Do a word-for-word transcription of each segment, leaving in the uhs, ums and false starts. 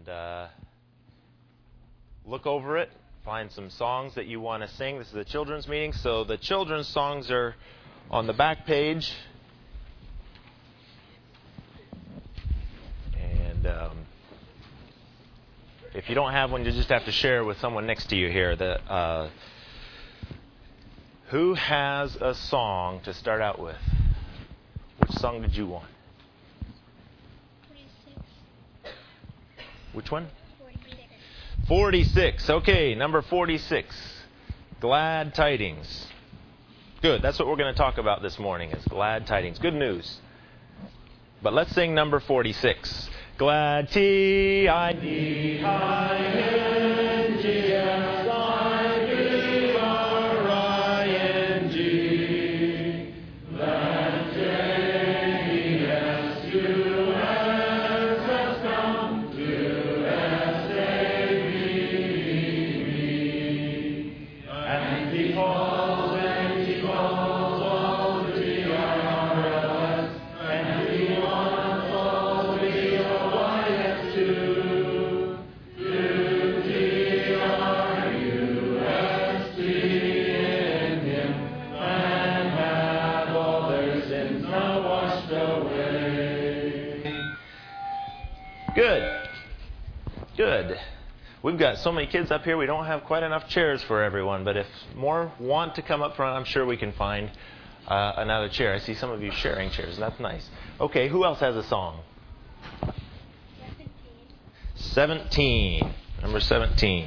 and uh, look over it. Find some songs that you want to sing. This is a children's meeting, so the children's songs are on the back page. And um, if you don't have one, you just have to share with someone next to you here. The, uh, who has a song to start out with? Which song did you want? forty-six. Which one? forty-six. forty-six. Okay, number forty-six. Glad tidings. Good. That's what we're going to talk about this morning is glad tidings. Good news. But let's sing number forty-six. Glad T I D I N G S I B R I N G. Glad J E S U S has come to S A V E. And because, and because all the G I R L S and the one all the Y S two, U T R U S T in Him, and have all their sins now washed away. Good. Good. We've got so many kids up here, we don't have quite enough chairs for everyone, but if more want to come up front, I'm sure we can find uh, another chair. I see some of you sharing chairs, and that's nice. Okay, who else has a song? seventeen. Number seventeen.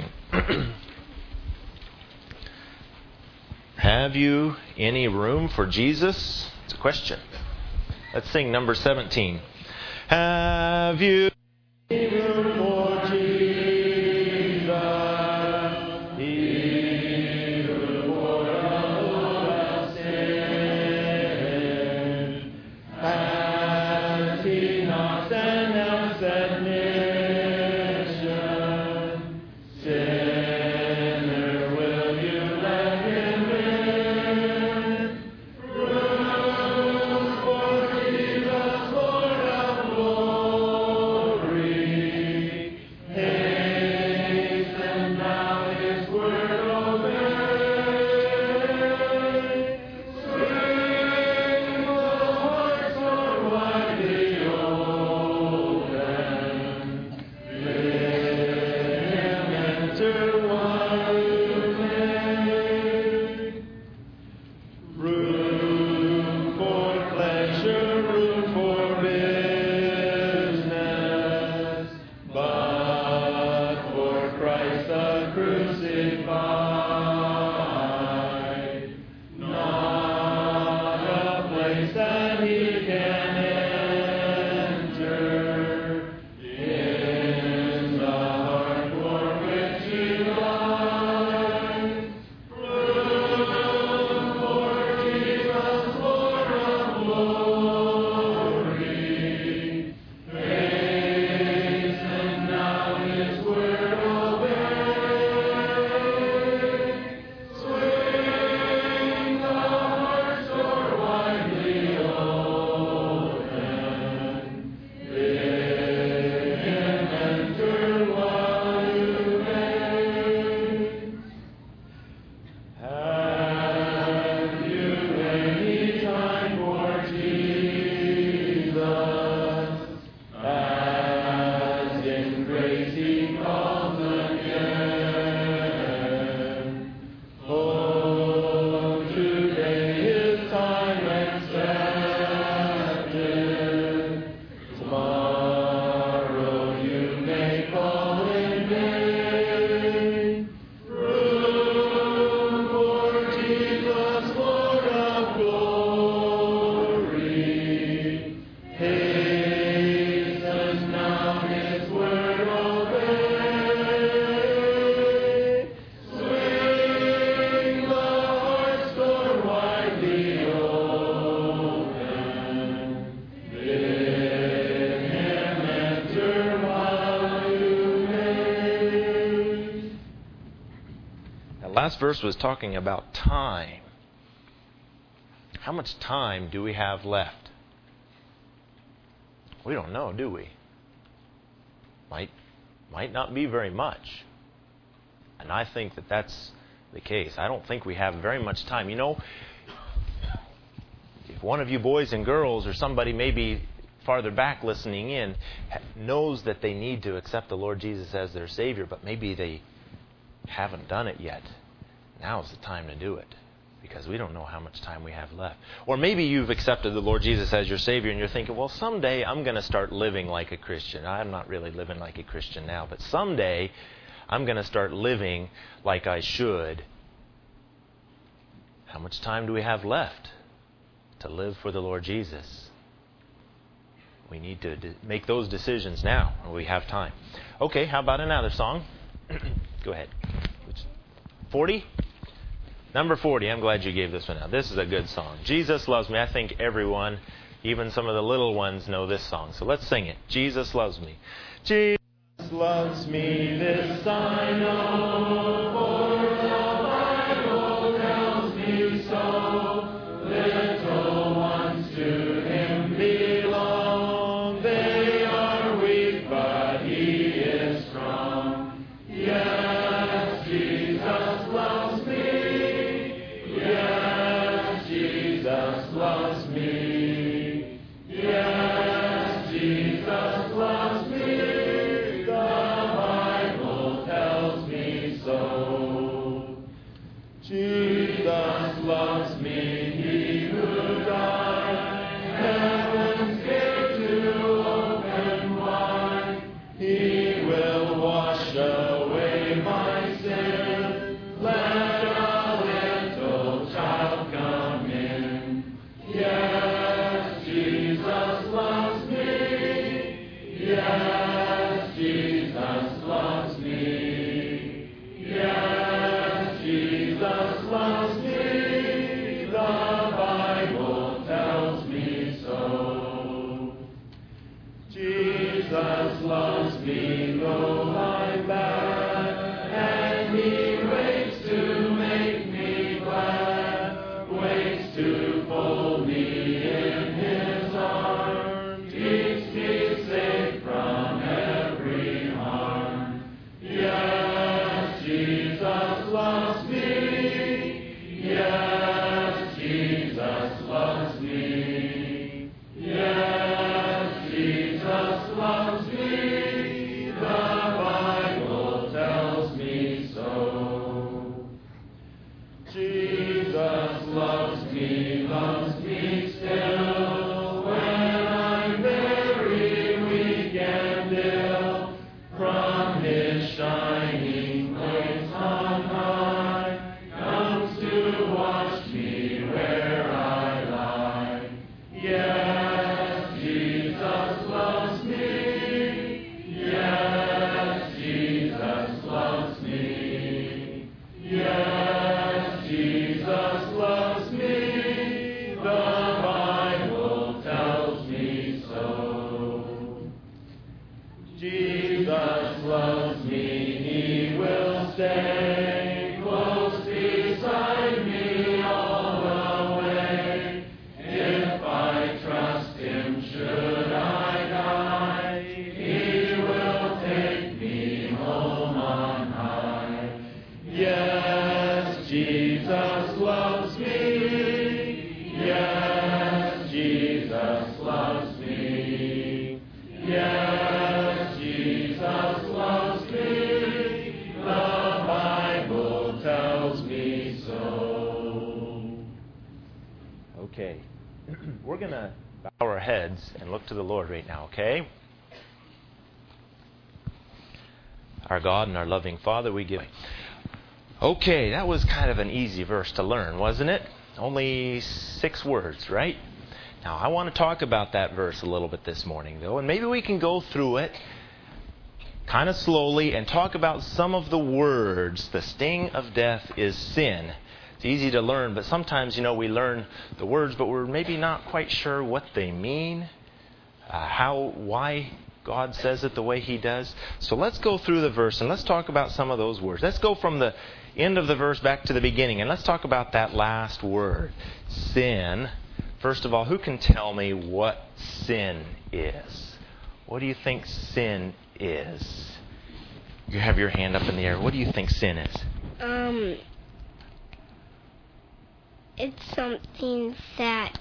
Have you any room for Jesus? It's a question. Let's sing number seventeen. Have you any room for Jesus? He who bore our sin. Has He not announced admission? Sinner, will you let Him in? Room for Jesus, Lord of glory. Hasten now His word obey. Swing the hearts more widely open. Let Him enter while you may. Room for pleasure, room for business, but for Christ the crucified, not a place that He can enter in the heart for which He lies. Room for Jesus, Lord of glory. Hasten now His word obey. Swing the heart's door widely open. Bid Him enter while you may. Have you any time for Jesus? As in grace He comes again. Oh, today His time accepted. Tomorrow you may call in vain. Room for Jesus, Lord of glory. Hasten now His word obey. Swing the heart's door widely open. Bid Him enter while you may. That last verse was talking about time. How much time do we have left? We don't know, do we? Might Might not be very much. And I think that that's the case. I don't think we have very much time. You know, if one of you boys and girls or somebody maybe farther back listening in knows that they need to accept the Lord Jesus as their Savior, but maybe they haven't done it yet, now's the time to do it. Because we don't know how much time we have left. Or maybe you've accepted the Lord Jesus as your Savior and you're thinking, well, someday I'm going to start living like a Christian. I'm not really living like a Christian now, but someday I'm going to start living like I should. How much time do we have left to live for the Lord Jesus? We need to de- make those decisions now, or we have time. Okay, how about another song? Go ahead. forty? Number forty, I'm glad you gave this one out. This is a good song. Jesus Loves Me. I think everyone, even some of the little ones, know this song. So let's sing it. Jesus loves me. Jesus loves me, this I know, for the Bible tells me so. Little ones to Him belong. They are weak, but He is strong. Yes, Jesus loves me. Yes, Jesus loves me. Yes, Jesus loves me. The Bible tells me so. Jesus loves me, He who died, heaven's gate to open wide. He will wash away my sin. Let a little child come in. Yes, Jesus loves me. Yes, Jesus loves me. Yes, Jesus loves me. The Bible tells me so. Jesus loves me, though I'm bad, and He waits to make me glad, waits to fold me in His arms, keeps me safe from every harm. Yes, Jesus loves me. Yes, Jesus loves me. Yes, Jesus loves me. The Bible tells me so. Jesus loves me, loves me still, when I'm very weak and ill. From His shining place on high, comes to wash me where I lie. Yes, Jesus loves me. Yes, Jesus loves me. Yes, Jesus loves me. The Bible tells me so. Jesus loves me. He will stay close beside me all the way. If I trust Him, should I die, He will take me home on high. Yes, Jesus loves me. Yes, Jesus loves me. Yes, Jesus loves me. The Bible tells me so. Okay. We're going to bow our heads and look to the Lord right now, okay? Our God and our loving Father, we give. Okay, that was kind of an easy verse to learn, wasn't it? Only six words, right? Now, I want to talk about that verse a little bit this morning, though, and maybe we can go through it kind of slowly and talk about some of the words. The sting of death is sin. It's easy to learn, but sometimes, you know, we learn the words, but we're maybe not quite sure what they mean, uh, how, why God says it the way He does. So let's go through the verse and let's talk about some of those words. Let's go from the end of the verse back to the beginning, and let's talk about that last word, sin. First of all, who can tell me what sin is? What do you think sin is? You have your hand up in the air. What do you think sin is? Um, it's something that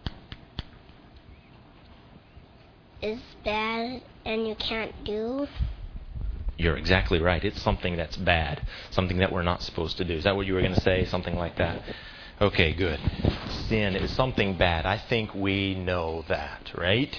is bad and you can't do. You're exactly right. It's something that's bad, something that we're not supposed to do. Is that what you were going to say? Something like that? Okay, good. Sin is something bad. I think we know that, right?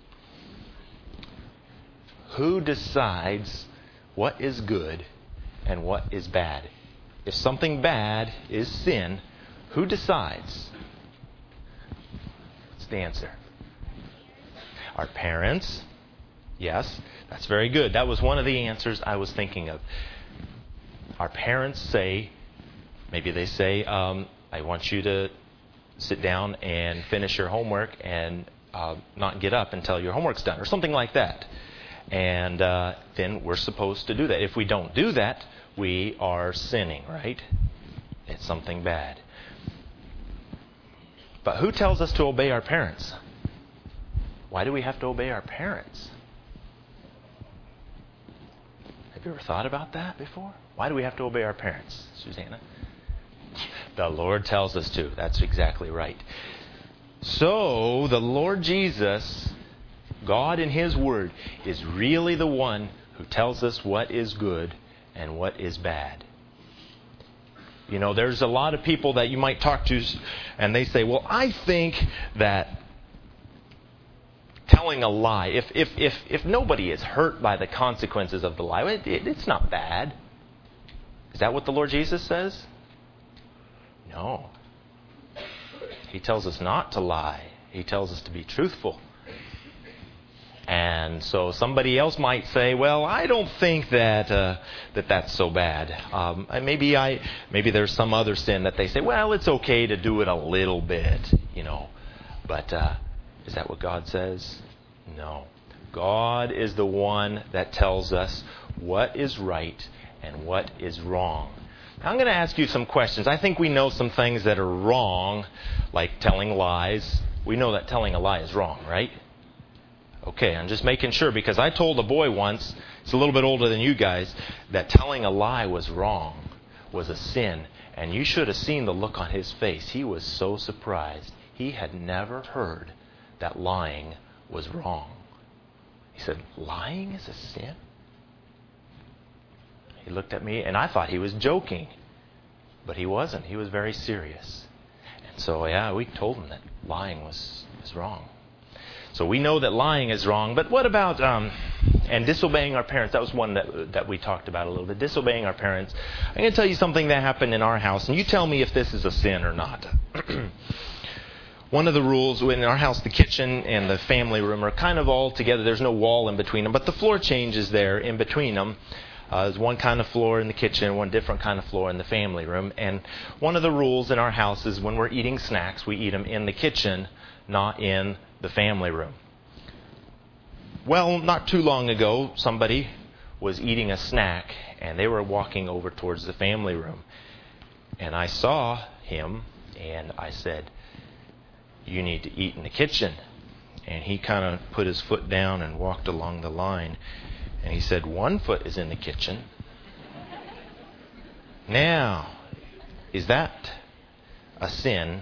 Who decides what is good and what is bad? If something bad is sin, who decides? What's the answer? Our parents. Yes, that's very good. That was one of the answers I was thinking of. Our parents say, maybe they say, um, I want you to sit down and finish your homework and uh, not get up until your homework's done, or something like that. And uh, then we're supposed to do that. If we don't do that, we are sinning, right? It's something bad. But who tells us to obey our parents? Why do we have to obey our parents? Have you ever thought about that before? Why do we have to obey our parents, Susanna? The Lord tells us to. That's exactly right. So, the Lord Jesus, God in His Word, is really the one who tells us what is good and what is bad. You know, there's a lot of people that you might talk to and they say, well, I think that telling a lie, if if if, if nobody is hurt by the consequences of the lie, it, it, it's not bad. Is that what the Lord Jesus says? No. He tells us not to lie. He tells us to be truthful. And so somebody else might say, well, I don't think that uh, that that's so bad. Um, maybe I maybe there's some other sin that they say, well, it's okay to do it a little bit, you know. But uh, is that what God says? No. God is the one that tells us what is right and what is wrong. Now, I'm going to ask you some questions. I think we know some things that are wrong, like telling lies. We know that telling a lie is wrong, right? Okay, I'm just making sure, because I told a boy once, he's a little bit older than you guys, that telling a lie was wrong, was a sin. And you should have seen the look on his face. He was so surprised. He had never heard that lying was wrong. He said, lying is a sin? He looked at me, and I thought he was joking. But he wasn't. He was very serious. And so, yeah, we told him that lying was, was wrong. So we know that lying is wrong. But what about, um, and disobeying our parents? That was one that that we talked about a little bit. Disobeying our parents. I'm going to tell you something that happened in our house, and you tell me if this is a sin or not. One of the rules in our house, the kitchen and the family room are kind of all together. There's no wall in between them, but the floor changes there in between them. Uh, there's one kind of floor in the kitchen, one different kind of floor in the family room. And one of the rules in our house is when we're eating snacks, we eat them in the kitchen, not in the family room. Well, not too long ago, somebody was eating a snack, and they were walking over towards the family room. And I saw him, and I said, you need to eat in the kitchen. And he kind of put his foot down and walked along the line. And he said, one foot is in the kitchen. Now, is that a sin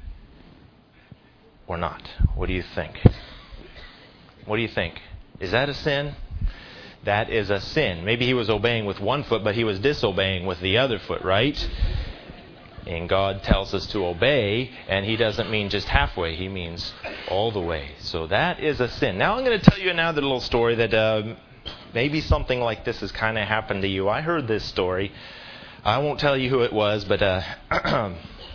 or not? What do you think? What do you think? Is that a sin? That is a sin. Maybe he was obeying with one foot, but he was disobeying with the other foot, right? And God tells us to obey, and He doesn't mean just halfway. He means all the way. So that is a sin. Now I'm going to tell you another little story that uh, maybe something like this has kind of happened to you. I heard this story. I won't tell you who it was, but uh,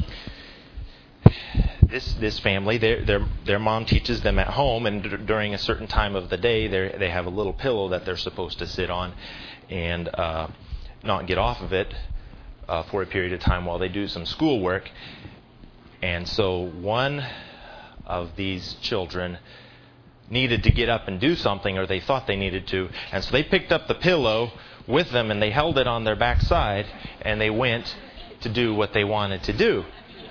this this family, their their their mom teaches them at home, and d- during a certain time of the day, they they have a little pillow that they're supposed to sit on, and uh, not get off of it uh, for a period of time while they do some schoolwork. And so one of these children needed to get up and do something, or they thought they needed to, and so they picked up the pillow with them and they held it on their backside, and they went to do what they wanted to do.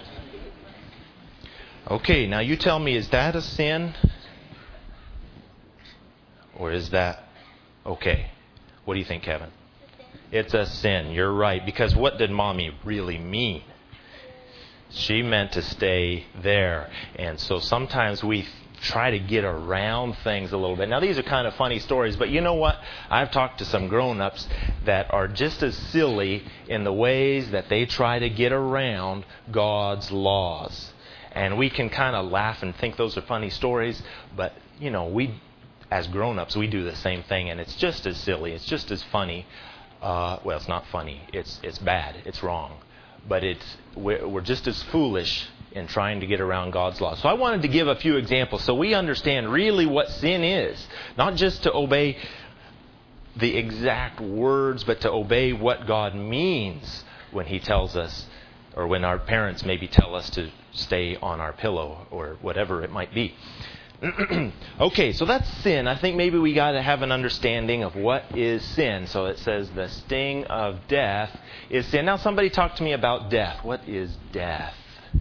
Okay, now you tell me, is that a sin? Or is that okay? What do you think, Kevin? It's a sin. You're right. Because what did mommy really mean? She meant to stay there. And so sometimes we try to get around things a little bit. Now, these are kind of funny stories, but you know what? I've talked to some grown-ups that are just as silly in the ways that they try to get around God's laws. And we can kind of laugh and think those are funny stories, but, you know, we, as grown-ups, we do the same thing, and it's just as silly. It's just as funny. Uh, well, it's not funny. It's it's bad. It's wrong. But it's we're, we're just as foolish in trying to get around God's law. So I wanted to give a few examples so we understand really what sin is. Not just to obey the exact words, but to obey what God means when He tells us, or when our parents maybe tell us to stay on our pillow, or whatever it might be. Okay, so that's sin. I think maybe we got to have an understanding of what is sin. So it says the sting of death is sin. Now somebody talk to me about death. What is death?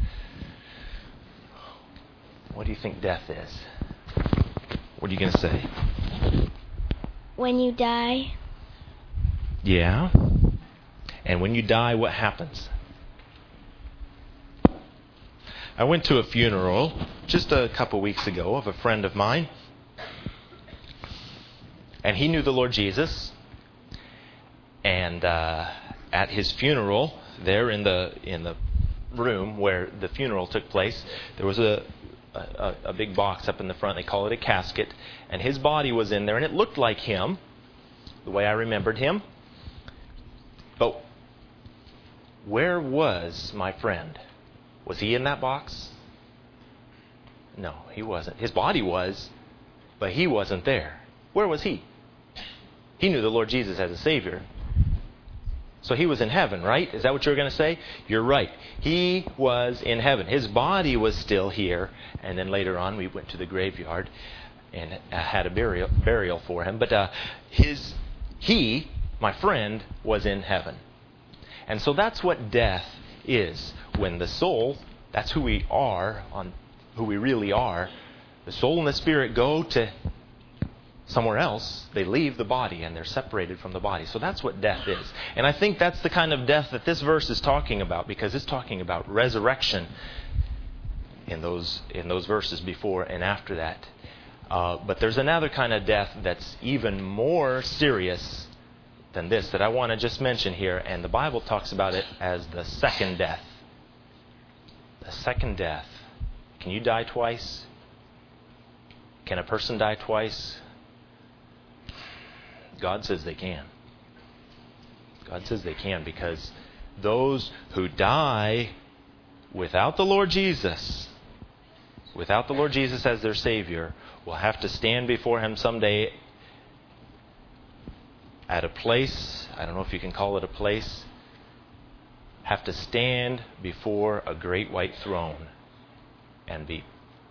What do you think death is? What are you going to say? When you die. Yeah. And when you die, what happens? I went to a funeral just a couple weeks ago of a friend of mine. And he knew the Lord Jesus. And uh, at his funeral, there in the in the room where the funeral took place, there was a, a, a big box up in the front. They call it a casket. And his body was in there. And it looked like him, the way I remembered him. But where was my friend? Was he in that box? No, he wasn't. His body was, but he wasn't there. Where was he? He knew the Lord Jesus as a Savior. So he was in heaven, right? Is that what you were going to say? You're right. He was in heaven. His body was still here. And then later on, we went to the graveyard and had a burial, burial for him. But uh, his, he, my friend, was in heaven. And so that's what death is. When the soul, that's who we are, on who we really are, the soul and the spirit go to somewhere else. They leave the body and they're separated from the body. So that's what death is. And I think that's the kind of death that this verse is talking about, because it's talking about resurrection in those in those verses before and after that. Uh, but there's another kind of death that's even more serious than this that I want to just mention here, and the Bible talks about it as the second death. The second death. Can you die twice? Can a person die twice? God says they can. God says they can, because those who die without the Lord Jesus, without the Lord Jesus as their Savior, will have to stand before Him someday at a place, I don't know if you can call it a place, have to stand before a great white throne and be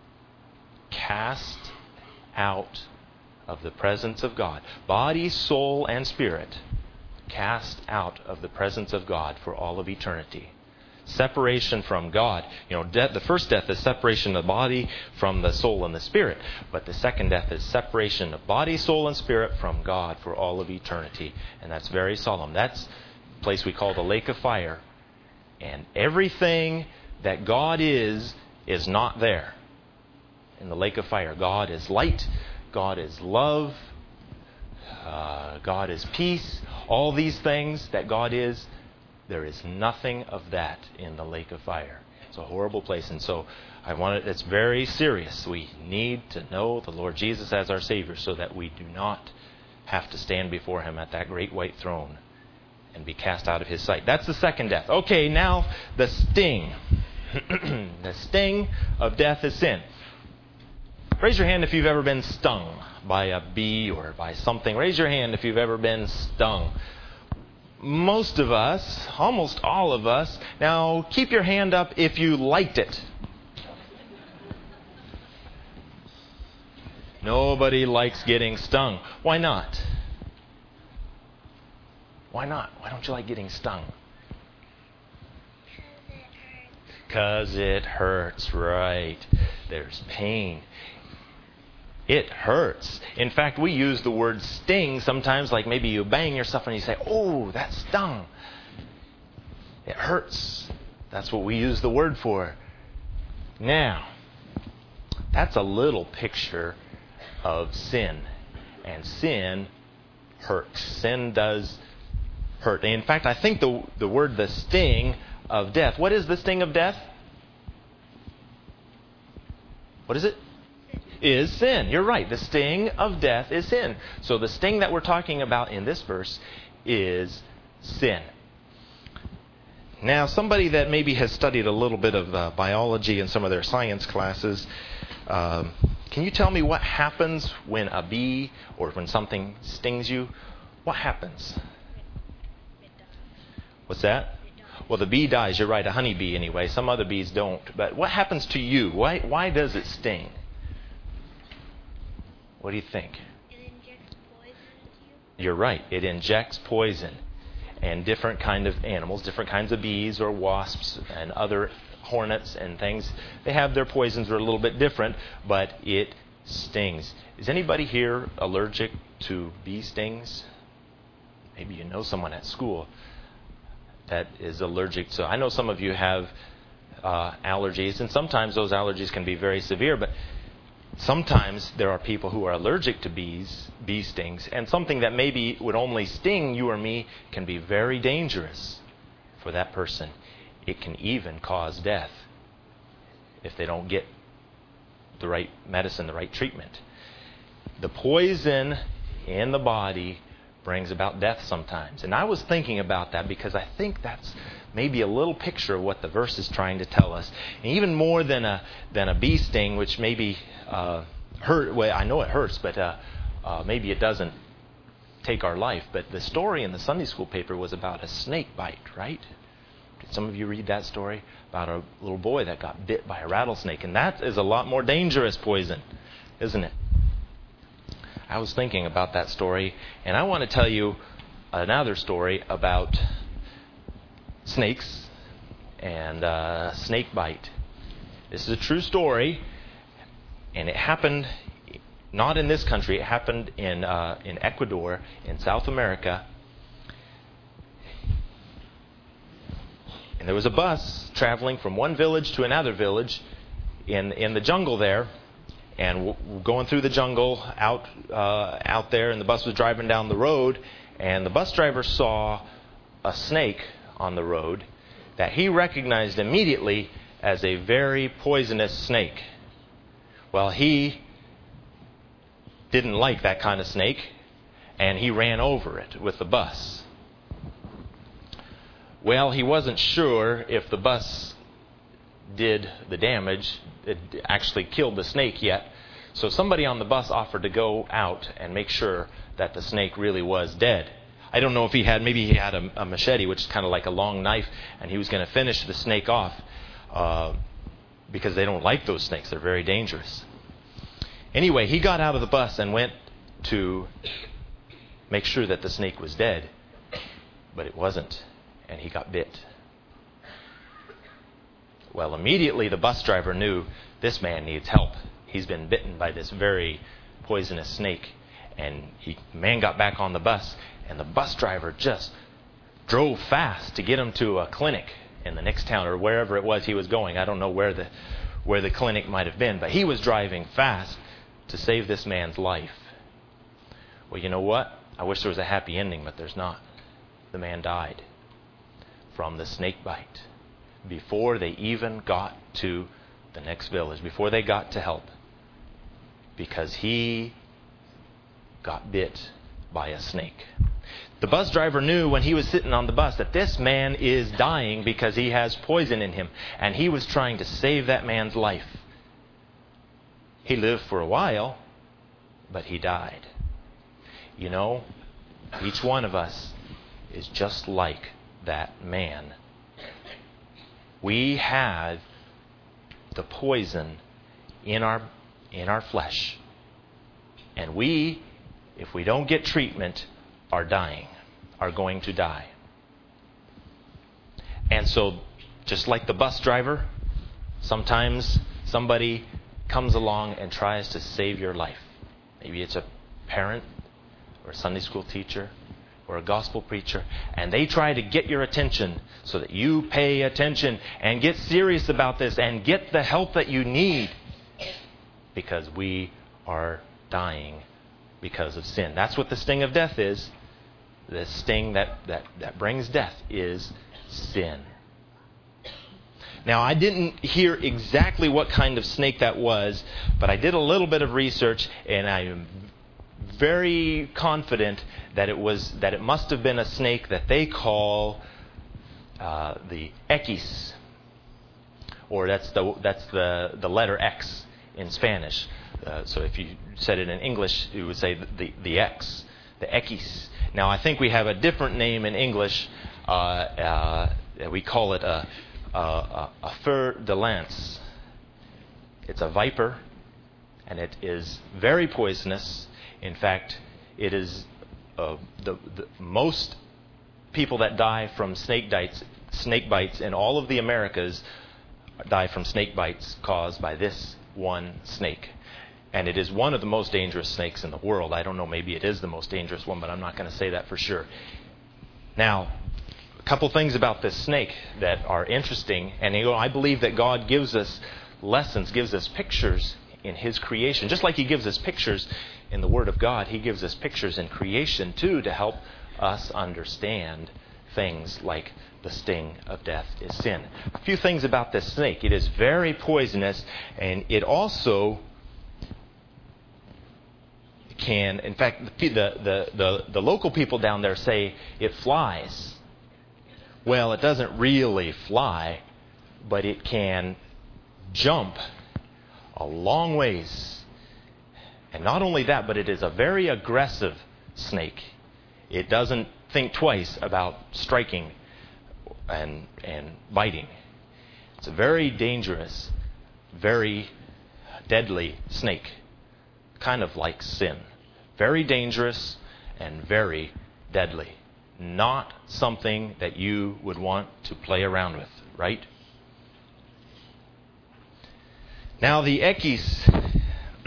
cast out of the presence of God. Body, soul, and spirit cast out of the presence of God for all of eternity. Separation from God. You know, death, the first death is separation of the body from the soul and the spirit. But the second death is separation of body, soul, and spirit from God for all of eternity. And that's very solemn. That's the place we call the lake of fire. And everything that God is, is not there in the lake of fire. God is light. God is love. Uh, God is peace. All these things that God is, there is nothing of that in the lake of fire. It's a horrible place. And so I want it, it's very serious. We need to know the Lord Jesus as our Savior so that we do not have to stand before Him at that great white throne and be cast out of His sight. That's the second death. Okay, now the sting. The sting of death is sin. Raise your hand if you've ever been stung by a bee or by something. Raise your hand if you've ever been stung. Most of us, almost all of us, now keep your hand up if you liked it. Nobody likes getting stung. Why not? Why not? Why don't you like getting stung? Because it hurts, right. There's pain. It hurts. In fact, we use the word sting sometimes, like maybe you bang yourself and you say, oh, that stung. It hurts. That's what we use the word for. Now, that's a little picture of sin. And sin hurts. Sin does hurt. In fact, I think the, the word the sting of death. What is the sting of death? What is it? Is sin. You're right. The sting of death is sin. So the sting that we're talking about in this verse is sin. Now, somebody that maybe has studied a little bit of uh, biology in some of their science classes, um, can you tell me what happens when a bee or when something stings you? What happens? What's that? Well, the bee dies. You're right. A honeybee anyway. Some other bees don't. But what happens to you? Why, why does it sting? What do you think? It injects poison into you. You're right. It injects poison. And different kind of animals, different kinds of bees or wasps and other hornets and things, they have their poisons are a little bit different, but it stings. Is anybody here allergic to bee stings? Maybe you know someone at school that is allergic. So I know some of you have uh, allergies, and sometimes those allergies can be very severe, but sometimes there are people who are allergic to bees, bee stings, and something that maybe would only sting you or me can be very dangerous for that person. It can even cause death if they don't get the right medicine, the right treatment. The poison in the body brings about death sometimes. And I was thinking about that because I think that's maybe a little picture of what the verse is trying to tell us. And even more than a than a bee sting, which maybe uh, hurt. Well, I know it hurts, but uh, uh, maybe it doesn't take our life. But the story in the Sunday school paper was about a snake bite, right? Did some of you read that story about a little boy that got bit by a rattlesnake? And that is a lot more dangerous poison, isn't it? I was thinking about that story, and I want to tell you another story about snakes and uh, snake bite. This is a true story, and it happened not in this country. It happened in uh, in Ecuador, in South America. And there was a bus traveling from one village to another village in in the jungle there. And w- going through the jungle out uh, out there, and the bus was driving down the road, and the bus driver saw a snake on the road that he recognized immediately as a very poisonous snake. Well, he didn't like that kind of snake, and he ran over it with the bus. Well, he wasn't sure if the bus did the damage, it actually killed the snake yet. So somebody on the bus offered to go out and make sure that the snake really was dead. I don't know if he had, maybe he had a, a machete, which is kind of like a long knife, and he was going to finish the snake off uh, because they don't like those snakes. They're very dangerous. Anyway, he got out of the bus and went to make sure that the snake was dead, but it wasn't, and he got bit. Well, immediately the bus driver knew this man needs help. He's been bitten by this very poisonous snake. And he, the man got back on the bus, and the bus driver just drove fast to get him to a clinic in the next town or wherever it was he was going. I don't know where the where the clinic might have been, but he was driving fast to save this man's life. Well, you know what? I wish there was a happy ending, but there's not. The man died from the snake bite before they even got to the next village, before they got to help, because he got bit by a snake. The bus driver knew when he was sitting on the bus that this man is dying because he has poison in him, and he was trying to save that man's life. He lived for a while, but he died. You know, each one of us is just like that man. We have the poison in our in our flesh. And we, if we don't get treatment, are dying, are going to die. And so, just like the bus driver, sometimes somebody comes along and tries to save your life. Maybe it's a parent or a Sunday school teacher or a gospel preacher, and they try to get your attention so that you pay attention and get serious about this and get the help that you need, because we are dying because of sin. That's what the sting of death is. The sting that, that, that brings death is sin. Now, I didn't hear exactly what kind of snake that was, but I did a little bit of research, and I am very confident that it was that it must have been a snake that they call uh, the Equis, or that's the that's the the letter X in Spanish. Uh, so if you said it in English, you would say the the, the X, the Equis. Now, I think we have a different name in English. Uh, uh, we call it a a, a fer de lance. It's a viper, and it is very poisonous. In fact, it is uh, the, the most people that die from snake bites, snake bites in all of the Americas die from snake bites caused by this one snake. And it is one of the most dangerous snakes in the world. I don't know, maybe it is the most dangerous one, but I'm not going to say that for sure. Now, a couple things about this snake that are interesting. And you know, I believe that God gives us lessons, gives us pictures in His creation. Just like He gives us pictures in the Word of God, He gives us pictures in creation too to help us understand things like the sting of death is sin. A few things about this snake. It is very poisonous, and it also can, in fact, the, the, the, the local people down there say it flies. Well, it doesn't really fly, but it can jump a long ways. And not only that, but it is a very aggressive snake. It doesn't think twice about striking and and biting. It's a very dangerous, very deadly snake. Kind of like sin. Very dangerous and very deadly. Not something that you would want to play around with, right? Now the Equis,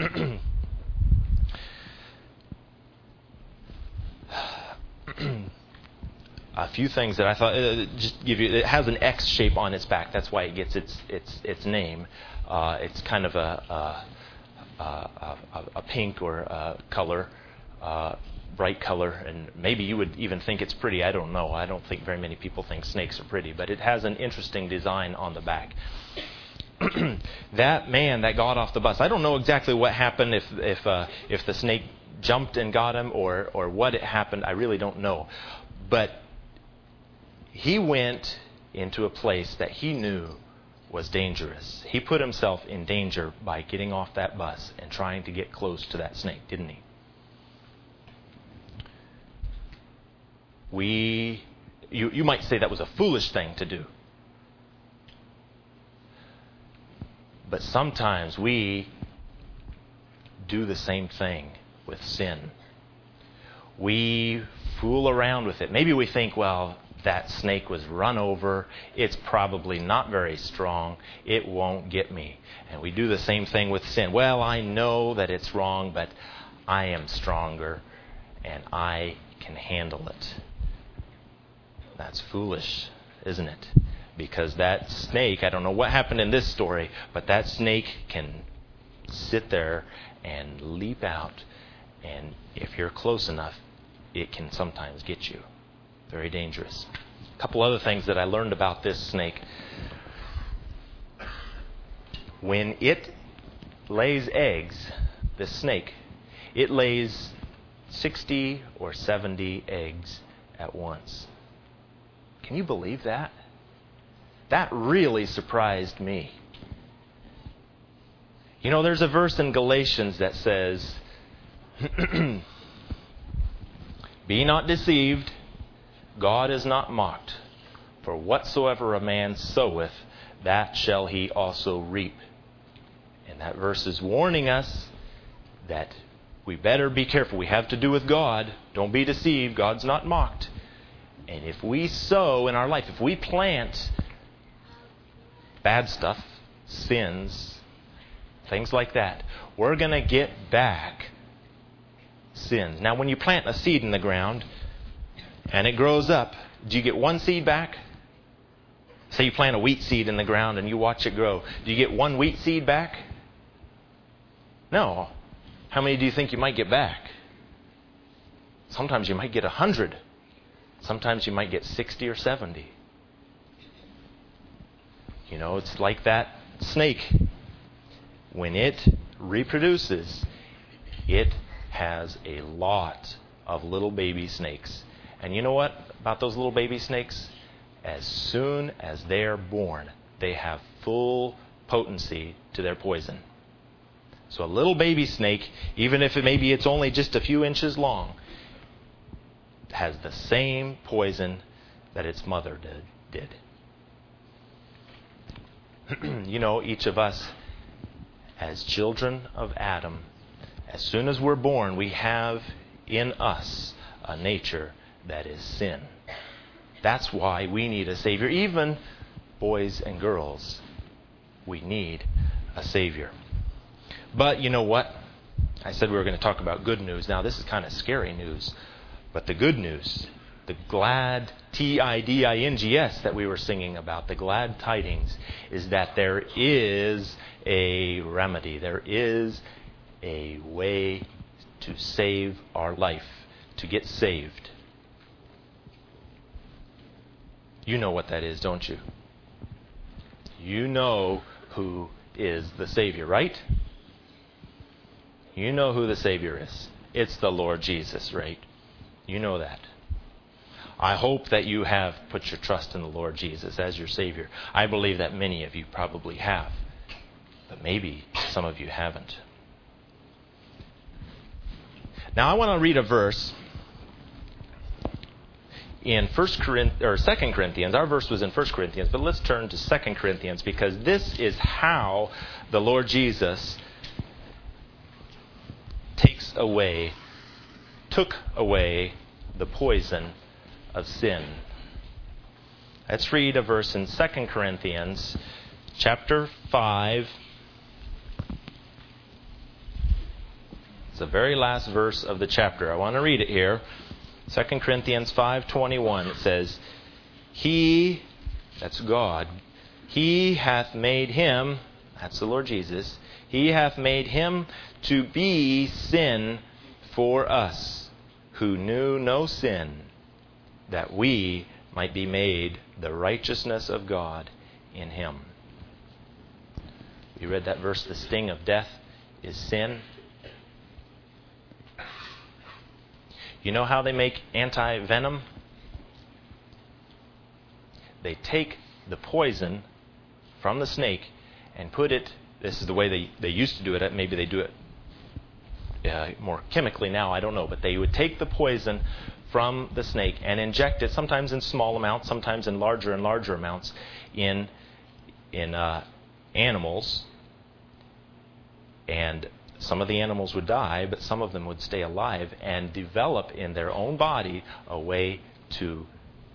a few things that I thought, uh, just give you, it has an X shape on its back. That's why it gets its its its name. Uh, it's kind of a a, a, a pink or a color, uh, bright color, and maybe you would even think it's pretty. I don't know. I don't think very many people think snakes are pretty, but it has an interesting design on the back. That man that got off the bus, I don't know exactly what happened, if if uh, if the snake jumped and got him, or or what it happened. I really don't know. But he went into a place that he knew was dangerous. He put himself in danger by getting off that bus and trying to get close to that snake, didn't he? We, you, you might say that was a foolish thing to do. But sometimes we do the same thing with sin. We fool around with it. Maybe we think, well, that snake was run over. It's probably not very strong. It won't get me. And we do the same thing with sin. Well, I know that it's wrong, but I am stronger and I can handle it. That's foolish, isn't it? Because that snake, I don't know what happened in this story, but that snake can sit there and leap out. And if you're close enough, it can sometimes get you. Very dangerous. A couple other things that I learned about this snake. When it lays eggs, this snake, it lays sixty or seventy eggs at once. Can you believe that? That really surprised me. You know, there's a verse in Galatians that says, "Be not deceived, God is not mocked. For whatsoever a man soweth, that shall he also reap." And that verse is warning us that we better be careful. We have to do with God. Don't be deceived. God's not mocked. And if we sow in our life, if we plant bad stuff, sins, things like that, we're going to get back sins. Now, when you plant a seed in the ground and it grows up, do you get one seed back? Say you plant a wheat seed in the ground and you watch it grow. Do you get one wheat seed back? No. How many do you think you might get back? Sometimes you might get a hundred. Sometimes you might get sixty or seventy. You know, it's like that snake. When it reproduces, it has a lot of little baby snakes. And you know what about those little baby snakes? As soon as they're born, they have full potency to their poison. So a little baby snake, even if it maybe it's only just a few inches long, has the same poison that its mother did. did. You know, each of us, as children of Adam, as soon as we're born, we have in us a nature that is sin. That's why we need a Savior. Even boys and girls, we need a Savior. But you know what? I said we were going to talk about good news. Now, this is kind of scary news. But the good news, the glad, T I D I N G S that we were singing about, the glad tidings, is that there is a remedy. There is a way to save our life, to get saved. You know what that is, don't you? You know who is the Savior, right? You know who the Savior is. It's the Lord Jesus, right? You know that. I hope that you have put your trust in the Lord Jesus as your Savior. I believe that many of you probably have. But maybe some of you haven't. Now I want to read a verse in First Corinthians or Second Corinthians. Our verse was in First Corinthians, but let's turn to Second Corinthians, because this is how the Lord Jesus takes away, took away the poison of sin. Let's read a verse in Second Corinthians chapter five. It's the very last verse of the chapter. I want to read it here. Second Corinthians five twenty-one. It says, He, that's God, He hath made Him, that's the Lord Jesus, He hath made Him to be sin for us, who knew no sin, that we might be made the righteousness of God in Him. We read that verse, the sting of death is sin. You know how they make anti-venom? They take the poison from the snake and put it, this is the way they, they used to do it, maybe they do it uh, more chemically now, I don't know, but they would take the poison from the snake and inject it, sometimes in small amounts, sometimes in larger and larger amounts, in, in uh, animals. And some of the animals would die, but some of them would stay alive and develop in their own body a way to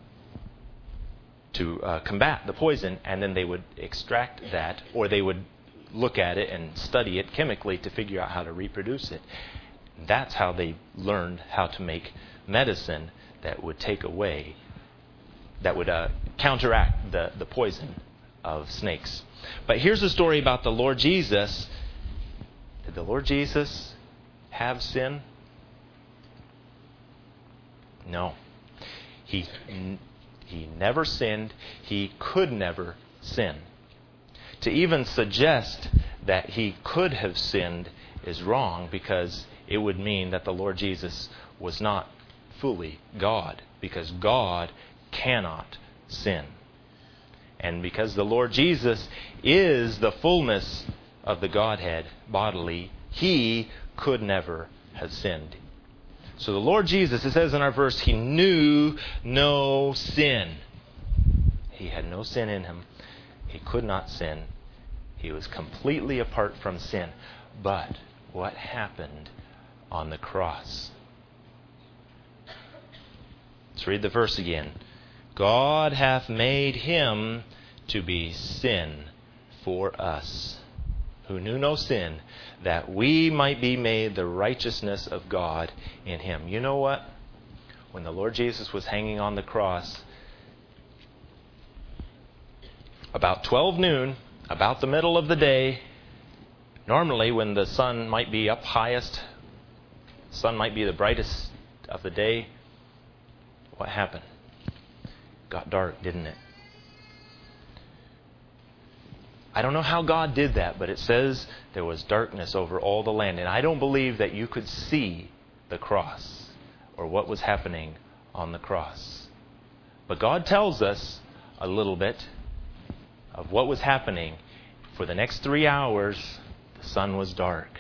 to uh, combat the poison, and then they would extract that, or they would look at it and study it chemically to figure out how to reproduce it. That's how they learned how to make medicine that would take away, that would uh, counteract the, the poison of snakes. But here's a story about the Lord Jesus. Did the Lord Jesus have sin? No. He, he never sinned. He could never sin. To even suggest that He could have sinned is wrong, because it would mean that the Lord Jesus was not fully God, because God cannot sin. And because the Lord Jesus is the fullness of the Godhead bodily, He could never have sinned. So the Lord Jesus, it says in our verse, He knew no sin. He had no sin in Him. He could not sin. He was completely apart from sin. But what happened on the cross? Let's read the verse again. God hath made Him to be sin for us, who knew no sin, that we might be made the righteousness of God in him. You know what? When the Lord Jesus was hanging on the cross, about twelve noon, about the middle of the day, normally when the sun might be up highest, sun might be the brightest of the day, what happened? It got dark, didn't it? I don't know how God did that, but it says there was darkness over all the land. And I don't believe that you could see the cross or what was happening on the cross. But God tells us a little bit of what was happening. For the next three hours, the sun was dark.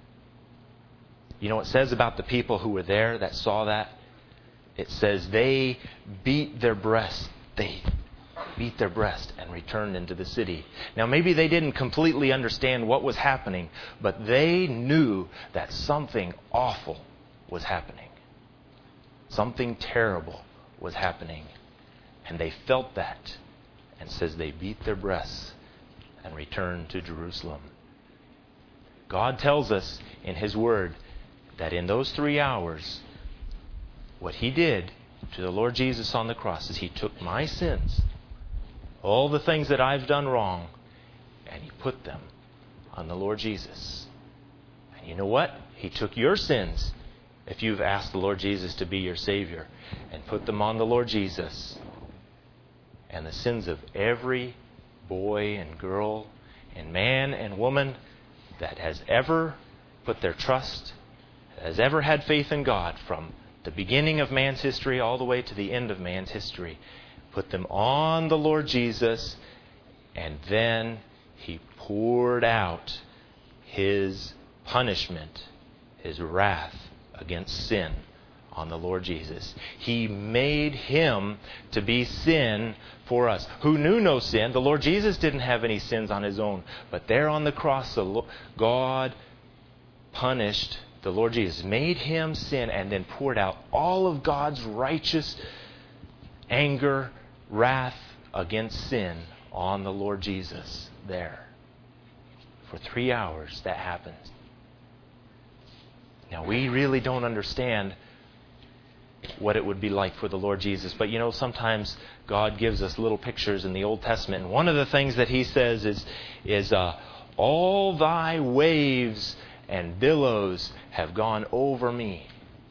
You know what it says about the people who were there that saw that? It says they beat their breasts. They beat their breast and returned into the city. Now maybe they didn't completely understand what was happening, but they knew that something awful was happening. Something terrible was happening. And they felt that. And says they beat their breasts and returned to Jerusalem. God tells us in His Word that in those three hours, what He did to the Lord Jesus on the cross is He took my sins, all the things that I've done wrong, and He put them on the Lord Jesus. And you know what? He took your sins, if you've asked the Lord Jesus to be your Savior, and put them on the Lord Jesus. And the sins of every boy and girl and man and woman that has ever put their trust, has ever had faith in God from the beginning of man's history all the way to the end of man's history, put them on the Lord Jesus, and then He poured out His punishment, His wrath against sin on the Lord Jesus. He made Him to be sin for us, who knew no sin. The Lord Jesus didn't have any sins on His own, but there on the cross, God punished the Lord Jesus, made Him sin, and then poured out all of God's righteous anger, wrath against sin on the Lord Jesus there. For three hours that happened. Now we really don't understand what it would be like for the Lord Jesus. But you know, sometimes God gives us little pictures in the Old Testament. And one of the things that He says is, is uh, all thy waves and billows have gone over me.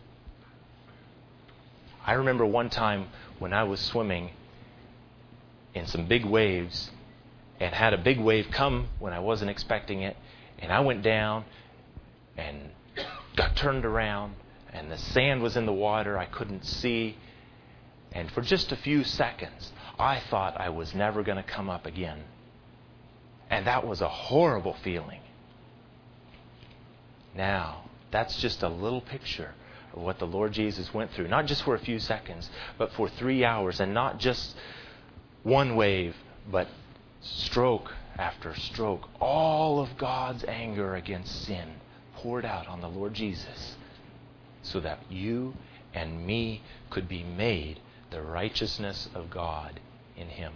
I remember one time when I was swimming in some big waves and had a big wave come when I wasn't expecting it. And I went down and got turned around. And the sand was in the water. I couldn't see. And for just a few seconds, I thought I was never going to come up again. And that was a horrible feeling. Now, that's just a little picture of what the Lord Jesus went through. Not just for a few seconds, but for three hours. And not just one wave, but stroke after stroke. All of God's anger against sin poured out on the Lord Jesus, so that you and me could be made the righteousness of God in Him.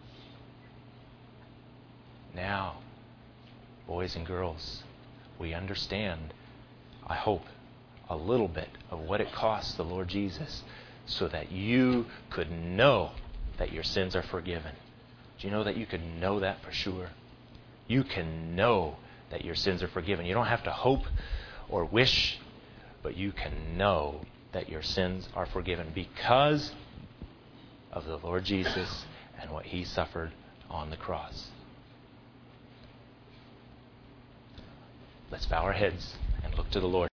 Now, boys and girls, we understand, I hope, a little bit of what it costs the Lord Jesus so that you could know that your sins are forgiven. Do you know that you can know that for sure? You can know that your sins are forgiven. You don't have to hope or wish, but you can know that your sins are forgiven because of the Lord Jesus and what He suffered on the cross. Let's bow our heads and look to the Lord.